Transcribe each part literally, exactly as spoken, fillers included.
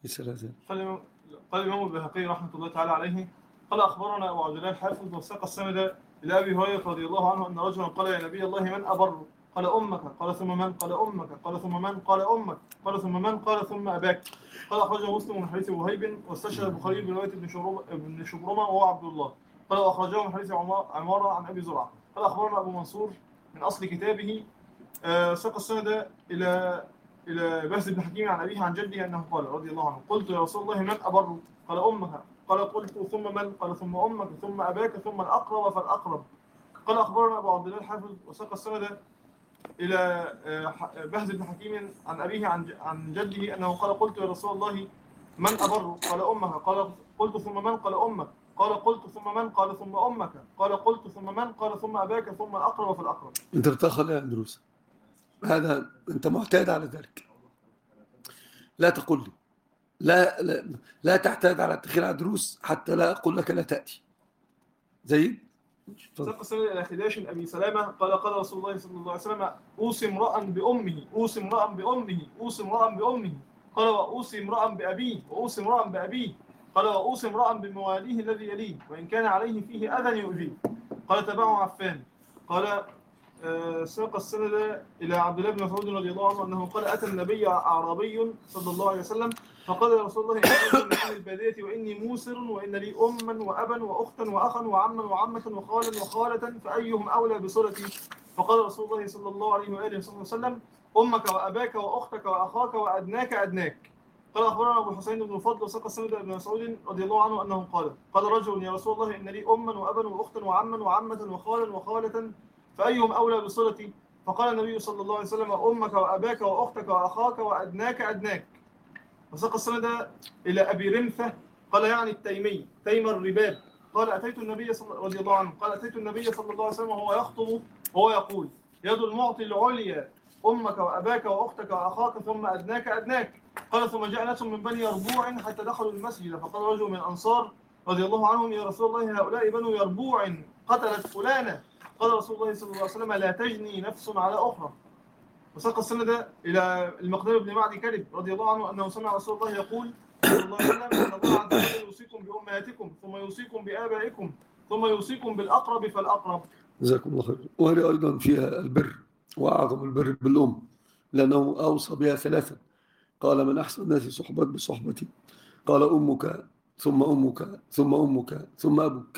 قال الإمام البيهقي رحمة الله تعالى عليه قال أخبرنا أبو عبد الله الحافظ وساق السند إلى أبي هريرة رضي الله عنه أن رجلا قال يا نبي الله من أبر؟ قال أمك. قال ثم من؟ قال أمك. قال ثم من؟ قال أمك. قال ثم من؟ قال ثم أباك. قال أخرجه مسلم من حديث وهيب واستشهد البخاري برواية ابن شبرمة وهو عبد الله. قال وأخرجه من حديث عمارة عن أبي زرعة. قال أخبرنا أبو منصور من أصل كتابه آه ساق السند إلى إلى بهز بن حكيم عن أبيه عن جده أنه قال رضي الله عنه قلت يا رسول الله من أبر؟ قال أمك. قال قلت ثم من؟ قال ثم أمك ثم أباك ثم الأقرب فالأقرب. قال أخبرنا أبو عبد الله الحافظ وساق السند إلى بهز بن حكيم عن أبيه عن جده أنه قال قلت يا رسول الله من أبر؟ قال أمك. قال قلت ثم من؟ قال أمك. قال قلت ثم من؟ قال ثم أمك. قال قلت ثم من؟ قال ثم أباك ثم الأقرب فالأقرب. أنت بتأخذ يا أندروس، هذا أنت معتاد على ذلك. لا تقل لي لا, لا, لا تعتاد على التخيل على دروس حتى لا أقول لك لا تأتي. زيد ساق السند إلى خداش أبي سلامة قال قال رسول الله صلى الله عليه وسلم أوصي امرأ بأمه أوصي امرأ بأمه أوصي امرأ بأمه. قال وأوصي امرأ بأبيه وأوصي امرأ بأبيه. قال وأوصي امرأ بمواليه الذي يليه وإن كان عليه فيه أذى يؤذيه. قال تبعه عفان. قال آه ساق السند إلى عبد الله بن مسعود رضي الله عنه أنه قال أتى النبي أعرابي صلى الله عليه وسلم فقال يا رسول الله إني من أهل البادية وإني موسر وإن لي أما وأبا وأختا وأخا وعما وعمة وخالا وخالة فأيهم أولى بصلتي؟ فقال رسول الله صلى الله عليه وآله وسلم أمك وأباك وأختك وأخاك وأدناك أدناك. قال أخبرنا أبو الحسين بن الفضل وساق السند ابن مسعود رضي الله عنه أنه قال قال رجل يا رسول الله إن لي أما وأبا وأختا وعما وعمة وخالا وخالة فأيهم أولى بصلتي؟ فقال النبي صلى الله عليه وسلم أمك وأباك وأختك وأخاك وأدناك أدناك. وساق السند إلى أبي رمثة قال يعني التيمي تيم الرباب قال أتيت النبي صلى رضي الله عنه قال أتيت النبي صلى الله عليه وسلم وهو يخطب وهو يقول يد المعطي العليا أمك وأباك وأختك وأخاك ثم أدناك أدناك. قال ثم جاء ناس من بني يربوع حتى دخلوا المسجد فقال رجل من الأنصار رضي الله عنهم يا رسول الله هؤلاء بنو يربوع قتلت فلانة. قال رسول الله صلى الله عليه وسلم لا تجني نفس على أخرى. وساق السند إلى المقدار بن معدي كرب رضي الله عنه أنه سمع رسول الله يقول صلى الله عليه وسلم أن الله عز وجل يوصيكم بأمهاتكم ثم يوصيكم بآبائكم ثم يوصيكم بالأقرب فالأقرب. جزاكم الله خير. وهذه أيضا فيها البر وأعظم البر بالأم لأنه أوصى بها ثلاثة قال من أحسن الناس صحبة بصحبتي قال أمك ثم أمك ثم أمك ثم أبوك.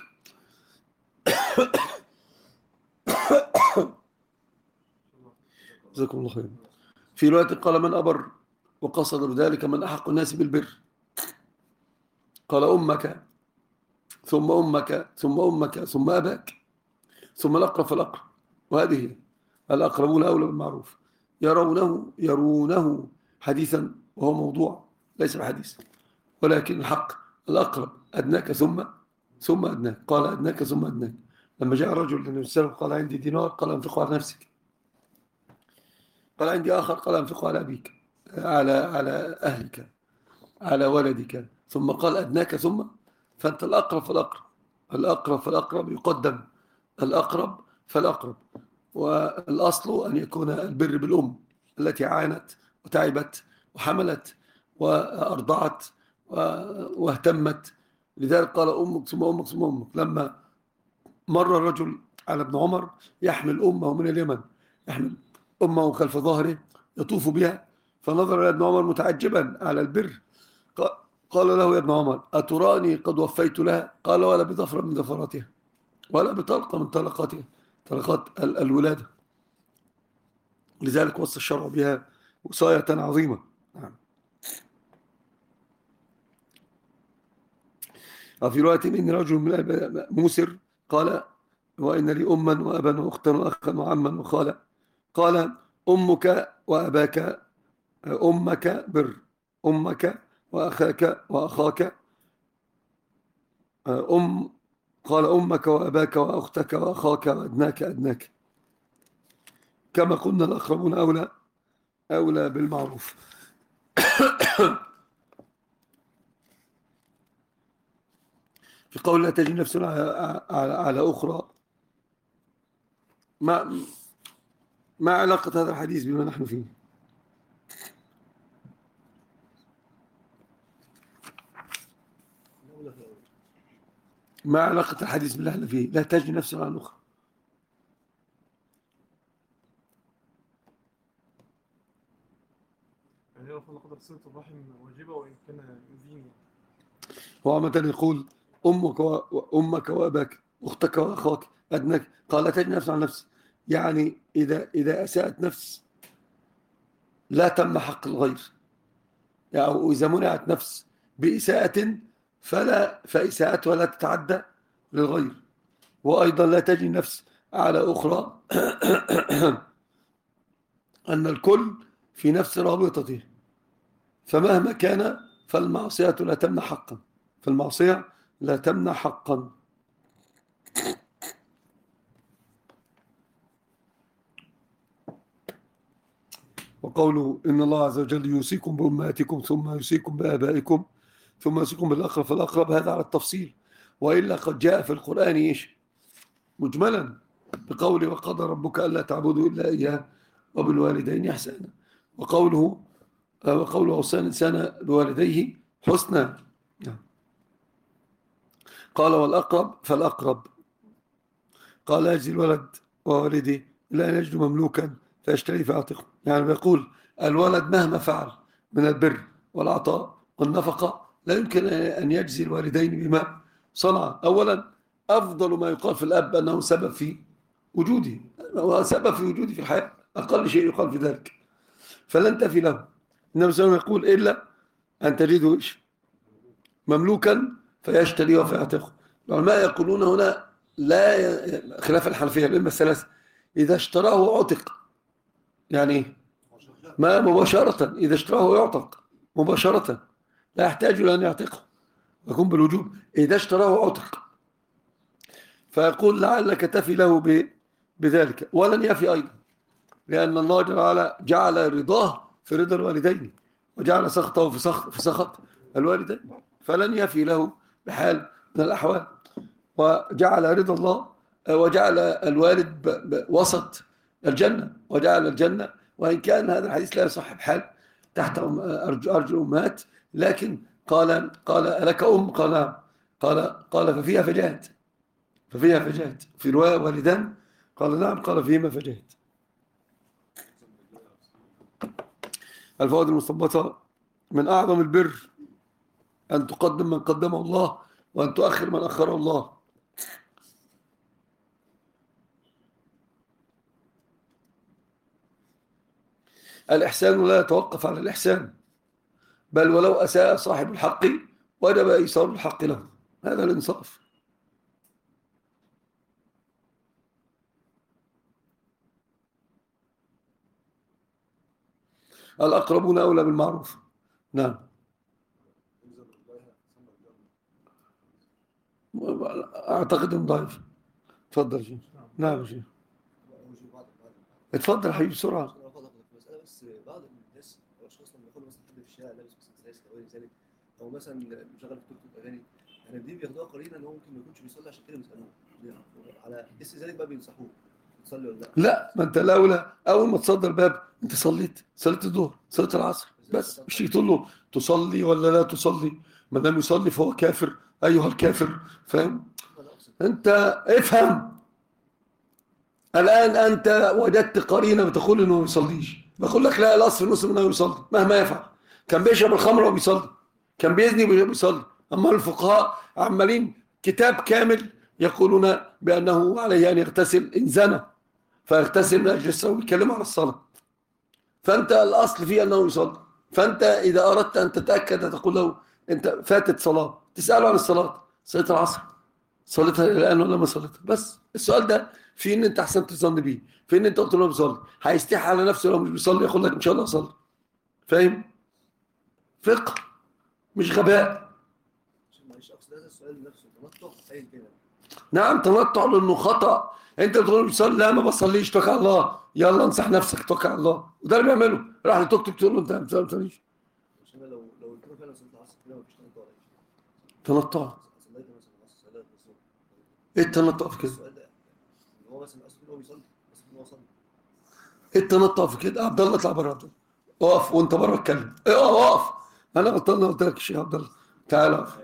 جزاكم الله خير. في رواية قال من أبر وقصد ذلك من أحق الناس بالبر قال أمك ثم أمك ثم أمك ثم أباك ثم الأقرب فالأقرب. وهذه الأقربون أولى بالمعروف يرونه يرونه حديثا وهو موضوع ليس بحديث ولكن الحق الأقرب أدناك ثم ثم أدناك. قال أدناك ثم أدناك. لما جاء رجل للنبي صلى الله عليه وسلم قال عندي دينار قال أنفقه على نفسك. قال عندي آخر قال أنفقه على أبيك على على أهلك على ولدك. ثم قال أدناك ثم. فأنت الأقرب فالأقرب الأقرب فالأقرب يقدم الأقرب فالأقرب. والأصل أن يكون البر بالأم التي عانت وتعبت وحملت وأرضعت واهتمت. لذلك قال أمك ثم أمك ثم أمك. لما مر الرجل على ابن عمر يحمل أمه من اليمن يحمل أمه خلف ظهره يطوف بها فنظر إلى ابن عمر متعجبا على البر قال له يا ابن عمر أتراني قد وفيت لها؟ قال ولا بظفر من ظفراتها ولا بطلقة من طلقاتها طلقات الولادة. لذلك وصى الشرع بها وصاية عظيمة. وفي رواية إن رجل من موسر قال وإن لي أما وأبا وأختا وأخا وعما وخالا. قال أمك وأباك أمك بر أمك وأخاك وأخاك أم قال أمك وأباك وأختك وأخاك وأدناك أدناك. كما قلنا الأقربون أولى أولى بالمعروف. في قول لا تجد نفس على, على أخرى ما ما علاقة هذا الحديث بما نحن فيه؟ ما علاقة الحديث بالله اللي فيه؟ لا تجني نفسا عن أخرى. يعني رفع قدر صلة الرحم واجبة وإن كان يؤذيني. هو عامة يقول أمك وأمك وأباك أختك وأخاك أدنك، قال لا تجني نفسا عن نفس، يعني إذا إذا أساءت نفس لا تم حق الغير، يعني إذا منعت نفس بإساءة فلا فإساءتها لا تتعدى للغير، وأيضا لا تجني نفس على أخرى أن الكل في نفس رابطته، فمهما كان فالمعصية لا تمنع حقا، فالمعصية لا تمنع حقا. وقوله إن الله عز وجل يوصيكم بأمهاتكم ثم يوصيكم بآبائكم ثم يوصيكم بالأقرب فالأقرب، هذا على التفصيل، وإلا قد جاء في القرآن إيش مجملا بقوله وقضى ربك ألا تعبدوا إلا إياه وبالوالدين إحسانا، وقوله وقوله وصى الإنسان بوالديه حسنا. قال والأقرب فالأقرب، قال يجزي الولد ووالده إلا أن يجد مملوكا فيشتري فيعتقه، يعني بيقول الولد مهما فعل من البر والعطاء والنفقة لا يمكن أن يجزي الوالدين بما صنع. أولا أفضل ما يقال في الأب أنه سبب في وجودي، هو سبب في وجودي في الحياة، أقل شيء يقال في ذلك، فلن تفي له. النبي صلى الله عليه وسلم يقول إلا أن تجده مملوكا فيشتري وفيعتقه. العلماء يقولون هنا لا خلاف الحنفية الأئمة الثلاثة، إذا اشتراه عتق، يعني ما مباشرة إذا اشتراه يعتق مباشرة لا يحتاج إلى أن يعتقه، يكون بالوجوب إذا اشتراه عتق، فيقول لعلك تفي له بذلك، ولن يفي أيضا لأن الله جل وعلا جعل رضاه في رضا الوالدين وجعل سخطه في سخط, في سخط الوالدين، فلن يفي له بحال من الأحوال، وجعل رضا الله وجعل الوالد وسط الجنة، وجعل الجنة، وإن كان هذا الحديث لا يصح بحال تحت أرجو أمهات، لكن قال قال ألك أم؟ قال قال قال ففيها فجاهد، ففيها فجاهد، في رواية والدان قال نعم، قال فيهما فجاهد. الفوائد المستنبطة: من أعظم البر أن تقدم من قدمه الله وأن تؤخر من أخره الله. الإحسان لا يتوقف على الإحسان، بل ولو أساء صاحب الحق وجب إيصال الحق له، هذا الإنصاف. الأقربون أولى بالمعروف. نعم. أعتقد أنه ضعيف. تفضل شيخ. نعم شيخ. اتفضل حبيبي بسرعة. بس بعض الناس او اشخاص لما يدخلوا مثلا حد في الشارع لابس مثلا سلاس او غير ذلك، او مثلا مشغل في توك توك اغاني، يعني دي بياخدوها قرينه ان هو ممكن ما يكونش بيصلي، عشان كده بيسالوه على اسم ذلك بقى بينصحوه تصلي ولا لا. لا، ما انت الاولى اول ما تصدر الباب انت صليت صليت الظهر صليت العصر بس، مش تقول له تصلي ولا لا تصلي، ما دام يصلي فهو كافر ايها الكافر، فاهم انت؟ افهم الان انت وجدت قرينه بتقول انه ما يصليش، بقول لك لا، الاصل في المسلم انه يصلي مهما يفعل، كان بيشرب الخمر وبيصلي، كان بيزني وبيصلي، اما الفقهاء عمالين كتاب كامل يقولون بانه عليه ان يغتسل ان زنى فيغتسل من اجل الصلاه ويتكلموا على الصلاه، فانت الاصل فيه انه يصلي، فانت اذا اردت ان تتاكد تقول له انت فاتت صلاه، تساله عن الصلاه، صلاه العصر صليتها الان ولا ما صليتها، بس السؤال ده في ان انت احسنت تظن بيه، في ان انت قلت له بيصلي، هيستحي على نفسه لو مش بيصلي يقول لك ان شاء الله اصلي، فاهم؟ فقه مش غباء. مش اقصد هذا السؤال نفسه تنطق اي كده. نعم تنطع لانه خطا، انت بتقول له بتصلي، لا ما بصليش، توكل على الله، يلا انصح نفسك توكل على الله، وده اللي بيعمله، راح لتوك توك تقول له انت ما بتصليش. عشان لو لو قلت له فعلا صلاه العصر كده مفيش تنطق ولا شيء. تنطع صليت مثلا العصر صلاه الظهر. ايه التنطع في كده؟ السؤال ده ان هو مثلا اصلا هو بيصلي بس ان هو صلي. ايه التنطع في كده؟ عبد الله اطلع بره، عبد الله اقف وانت بره اتكلم، ايه اقف، انا غلطان قلت لك الشيخ عبد الله تعالى اقف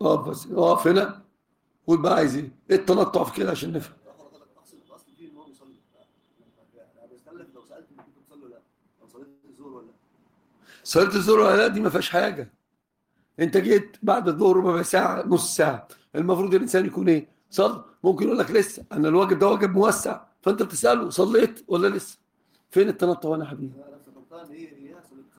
اقف بس، اقف هنا. قول بقى عايز ايه؟ ايه التنطع في كده عشان نفهم؟ اقصد الاصل فيه ان هو بيصلي. انا بستلف لو سالت انت كنت بتصلي ولا لا؟ لو صليت الظهر ولا لا؟ صلاة الظهر ولا لا دي ما فيهاش حاجة. انت جيت بعد الظهر ربع ساعة نص ساعة، المفروض الانسان يكون ايه؟ صلى. ممكن يقول لك لسه، انا الواجب ده واجب موسع، فانت بتسأله صليت ولا لسه؟ فين التنطع هنا يا حبيبي؟ انا افتكرتها ان هي هي